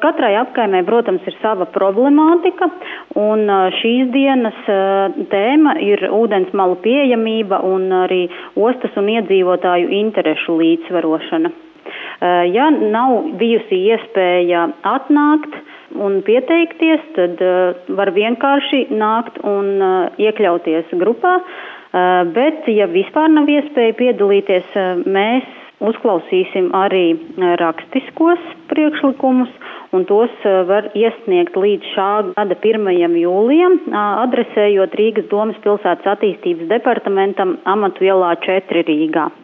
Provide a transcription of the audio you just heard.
Katrai apkaimē, protams, ir sava problemātika, un šīs dienas tēma ir ūdensmalu pieejamība un arī ostas un iedzīvotāju interešu līdzsvarošana. Ja nav bijusi iespēja atnākt un pieteikties, tad var vienkārši nākt un iekļauties grupā, bet ja vispār nav iespēja piedalīties, mēs uzklausīsim arī rakstiskos priekšlikumus, un tos var iesniegt līdz šā gada 1. jūlijam, adresējot Rīgas domas pilsētas attīstības departamentam Amatu ielā 4 Rīgā.